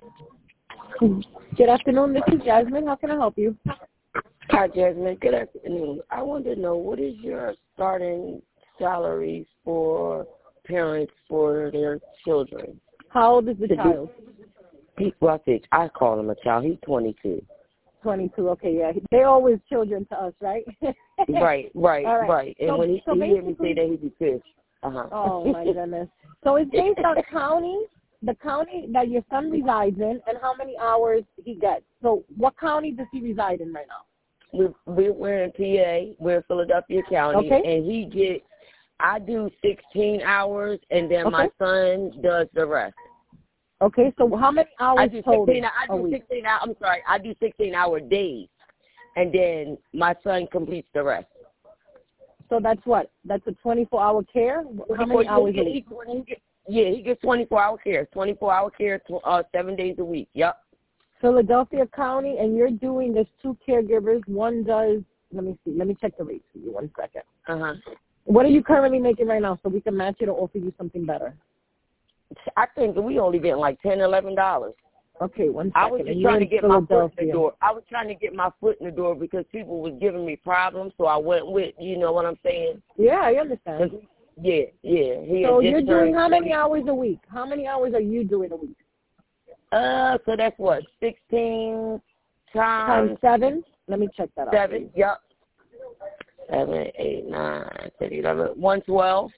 Good afternoon. This is Jasmine. How can I help you? Hi, Jasmine. Good afternoon. I want to know, what is your starting salaries for parents for their children? How old is the child? I call him a child. He's 22. 22. Okay, yeah. They're always children to us, right? Right. All right. And when he hear me say that, he be pissed. Oh, my goodness. So it's based on the county that your son resides in, and how many hours he gets. So what county does he reside in right now? We're in PA. We're in Philadelphia County. Okay. And I do 16 hours, and then my son does the rest. Okay, so how many hours total? I do 16-hour days, and then my son completes the rest. So that's what? That's a 24-hour care? How many hours a week? He gets 24-hour care. 24-hour care, 7 days a week. Yep. Philadelphia County, and you're doing, there's two caregivers. One does, let me see. Let me check the rates for you. 1 second. What are you currently making right now so we can match it or offer you something better? I think we only get like $10, $11. Okay, 1 second. I was just trying to get my foot in the door. I was trying to get my foot in the door because people was giving me problems, so I went with, you know what I'm saying? Yeah, I understand. Yeah. So you're doing how many hours a week? How many hours are you doing a week? So that's what, 16 times 7? Let me check that out. 7, yep. 7, 8, 9, 10, 11, 112.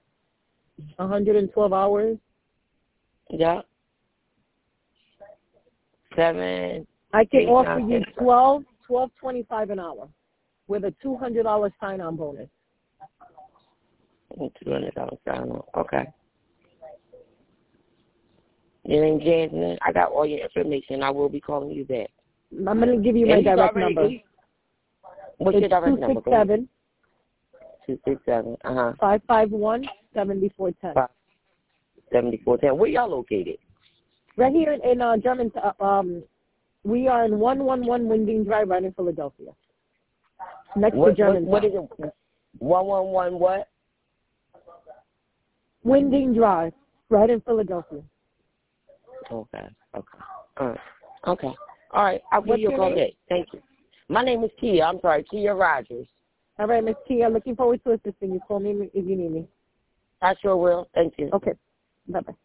112 hours? Yep. 7. I can offer you $12.25 an hour with a $200 sign-on bonus. $200 sign-on. Okay. Your name Jasmine. I got all your information. I will be calling you back. I'm going to give you my direct number. What's your direct number? 267. 267. 551 7410. 7410. Where y'all located? Right here in Germantown. We are in 111 Winding Drive, right in Philadelphia. Next to Germantown. What is it? 111 what? Winding Drive, right in Philadelphia. Okay. All right. Okay. All right. I'll give you a call back. Thank you. My name is Tia. I'm sorry, Tia Rogers. All right, Miss Tia. Looking forward to assisting you. Call me if you need me. I sure will. Thank you. Okay. Bye-bye.